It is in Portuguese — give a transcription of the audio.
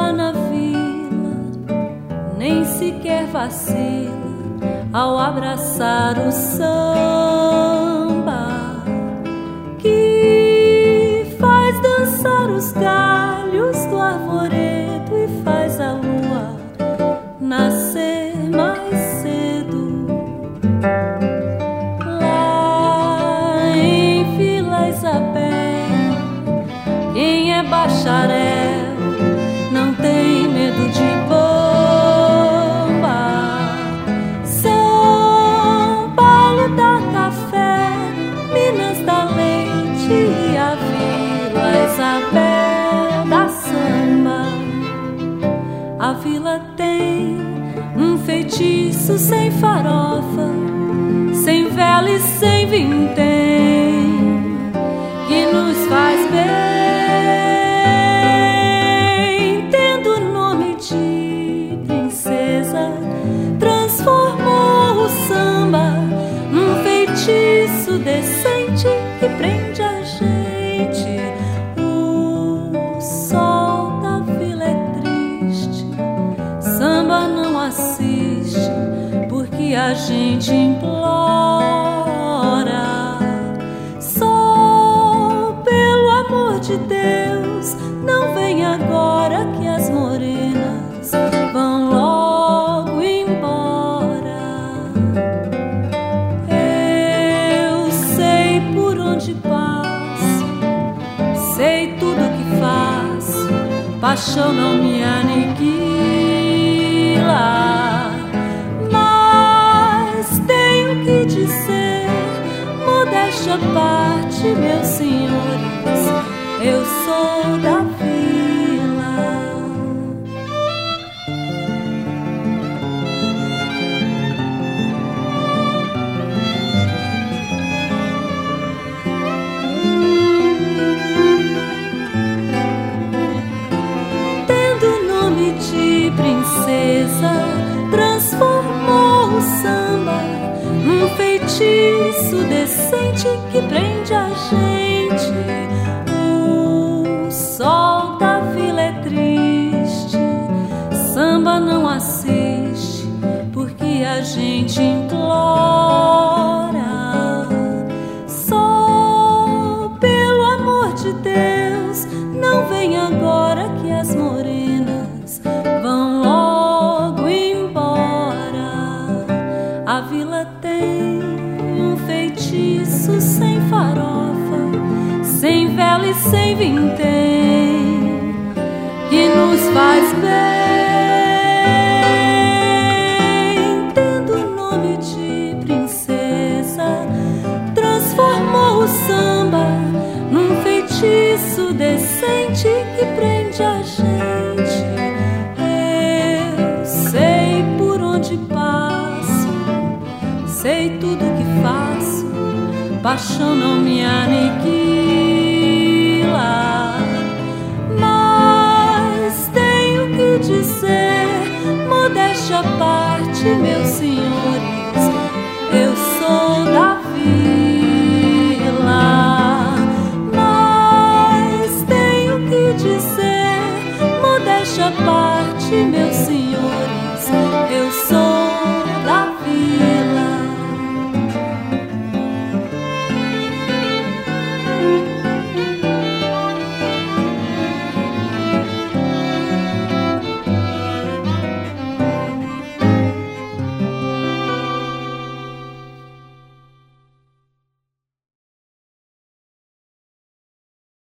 lá na vila nem sequer vacila ao abraçar o samba que faz dançar os galhos do arvoredo e faz a lua nascer mais cedo. Lá em Vila Isabel, quem é bacharel não tem medo de bomba. São Paulo dá café, Minas dá leite e a Vila Isabel dá samba. A vila tem um feitiço sem farofa, sem vela e sem vintém, que nos faz bem. Tendo nome de princesa, transformou o samba num feitiço decente que prende a gente. O sol da vila é triste, samba não assiste, porque a gente implora. Sol, pelo amor de Deus, não vem agora que as morenas vão logo embora. Eu sei por onde passo, sei tudo que faço, paixão não me aniquila. Mas tenho que dizer, modéstia à parte, meus senhores, eu sou da vila. Tendo nome de princesa, transformou o samba num feitiço decente que prende a gente. O sol da vila é triste, samba não assiste, porque a gente implora. Sol, pelo amor de Deus, não vem agora que as morenas vão logo embora. A vila tem um feitiço sem farofa, sem vela e sem vintém, que nos faz bem. Tendo nome de princesa, transformou o samba num feitiço decente que prende a gente. Eu sei por onde passo, sei tudo que faço, paixão não me aniquila. Mas tenho que dizer, modéstia à parte, meus senhores, eu sou da vila. Mas tenho que dizer, modéstia à parte, meus senhores, eu sou